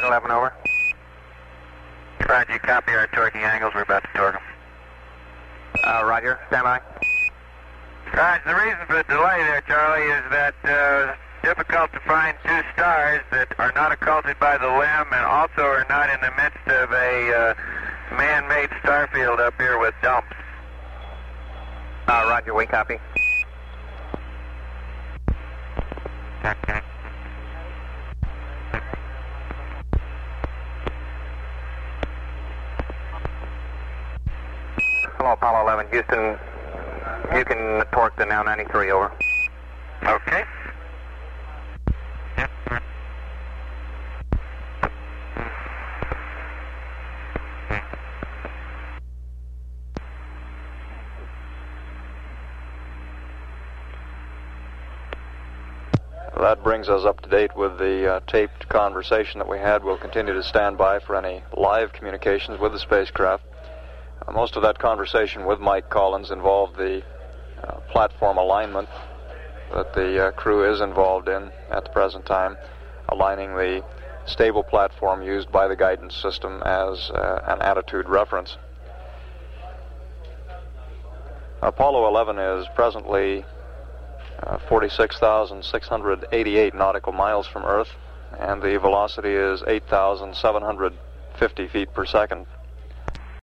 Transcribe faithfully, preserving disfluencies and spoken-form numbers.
eleven, over. Roger, copy our torquing angles. We're about to torque them. Uh, roger, stand by. Roger, the reason for the delay there, Charlie, is that uh, difficult to find two stars that are not occulted by the limb and also are not in the midst of a uh, man-made star field up here with dumps. Uh, roger, we copy. Hello, Apollo eleven. Houston, you can torque the now ninety-three, over. Okay. That brings us up to date with the uh, taped conversation that we had. We'll continue to stand by for any live communications with the spacecraft. Uh, most of that conversation with Mike Collins involved the uh, platform alignment that the uh, crew is involved in at the present time, aligning the stable platform used by the guidance system as uh, an attitude reference. Apollo eleven is presently uh, forty-six thousand six hundred eighty-eight nautical miles from Earth, and the velocity is eight thousand seven hundred fifty feet per second.